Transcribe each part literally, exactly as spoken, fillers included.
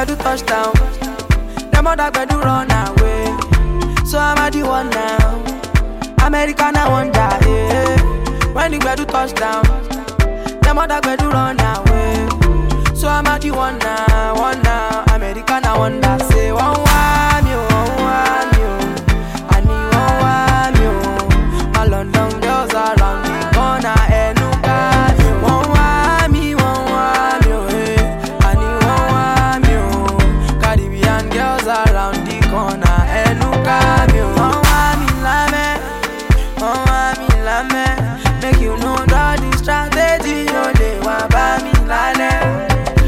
do touchdown, them other do run away. So I'm at the one now. American I wonder, yeah. When the do touchdown, them other do run away. So I'm at the one now, one now. American I wonder, say one one you, one one you. I need one one you. My London girls around the corner, and no got you. One one me, one one you. I need one one you. Caribbean girls around the corner, and no got you. One one me lame, one one me lame. Make you know that the strategy, no they want by me lame.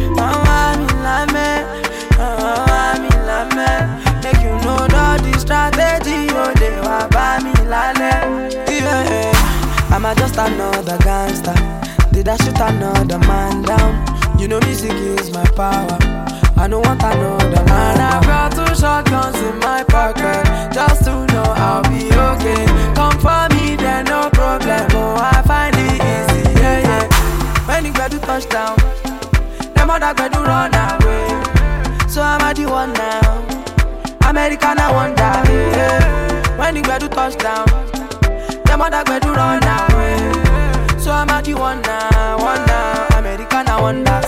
Make you know that the strategy, oh, they were by me lane. Yeah, I'm a just another gangster. Did I shoot another man down? You know music is my power. I don't want another man. And I've got two shotguns in my pocket, just to know I'll be okay. Come for me, then no problem. Oh, I find it easy, yeah, yeah. When you get to touchdown, them other get to run away. So I'm at the one now. American I wonder, yeah. When the do touchdown, them other do run away. So I'm at the one now, one now. American I wonder.